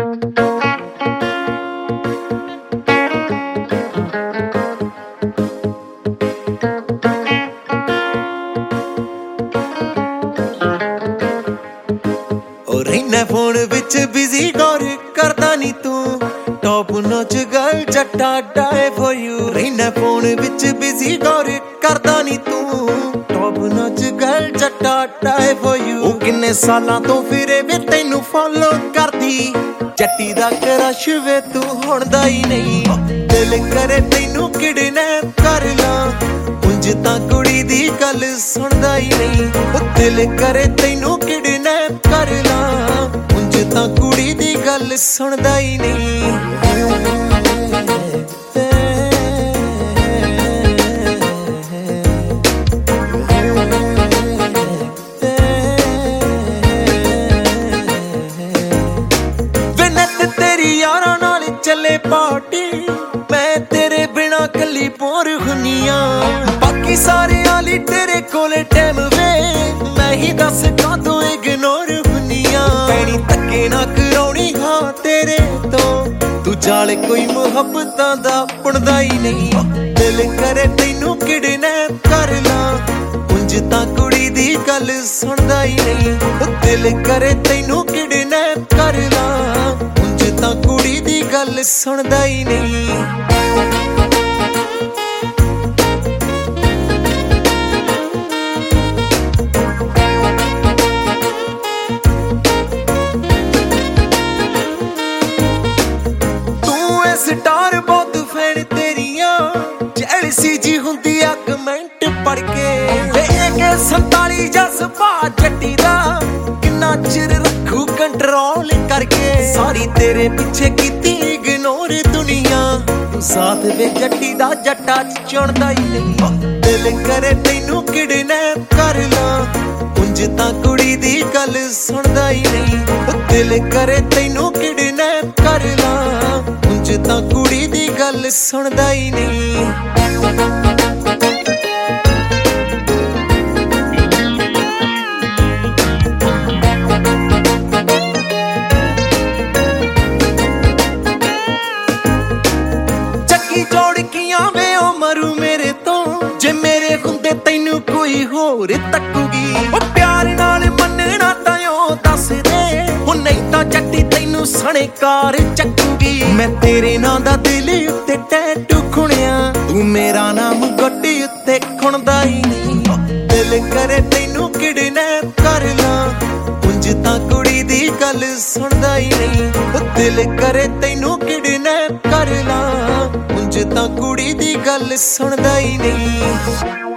रहना फोन विच बिजी गौर करदा नी तू टॉप नॉच गर्ल जट्टा डाई फॉर यू। रहना फोन विच बिजी गौर करदा नी तू टॉप नॉच गर्ल जट्टा डाई फॉर यू। किन्ने सालां तो फिरे वे तैनू फॉलो करदी जट्टी दा क्रश वे तू हुण दा ही नहीं। दिल करे तैनू किडनैप कर ला उंज तां कुड़ी दी गल सुणदा ही नहीं। दिल करे तैनू किडनैप कर ला उंज तां कुड़ी दी गल सुणदा ही नहीं। तेरी यारां नाल चले पार्टी मैं तेरे बिना कली बोर हुनिया। बाकी सारे आली तेरे कोले टाइम वे मैं ही दस कादों इग्नोर हुनिया। पैनी धक्के ना कराउणी हाँ तेरे तो तू जाल कोई मुहब्बतां दा पुणदा ही नहीं। दिल करे तैनू किडनैप कर ला उंज तां कुड़ी दी गल सुणदा ही नहीं। दिल करे तैनू किडनैप कर ला उंज तां कुड़ी दी गल सुणदा ही नहीं। स्टार बहुत फैन तेरिया जैलसी जी हुंदी आ कमेंट पढ़ के। AK 47 जज्बा जट्टी दा किन्ना चिर रखू कंट्रोल करके। सारी तेरे पीछे कीती इग्नोर दुनिया तू साथ वे जट्टी दा जट्टा चुणदा ही नहीं। दिल करे तैनू किडनैप कर ला उंज तां कुड़ी दी गल सुणदा ही नहीं। दिल करे तैनू किडनैप कर ला उंज तां कुड़ी दी गल सुणदा ही नहीं। मरू मेरे तो जे मेरे हुंदे तैनू कोई होर तकूगी। प्यार नाल मन्नना तां दस दे हुण नहीं तां जट्टी तैनू सणे कार चकूगी। मैं तेरे नां दा दिल उत्ते टैटू खुणिया तू मेरा नाम गोड्डी उत्ते खुणदा ही नहीं। दिल करे तैनू किडनैप कर ला उंज तां कुड़ी दी गल सुणदा ही नहीं। दिल करे तैनू किडनैप कर ला उंज तां कुड़ी दी गल सुणदा ही नहीं।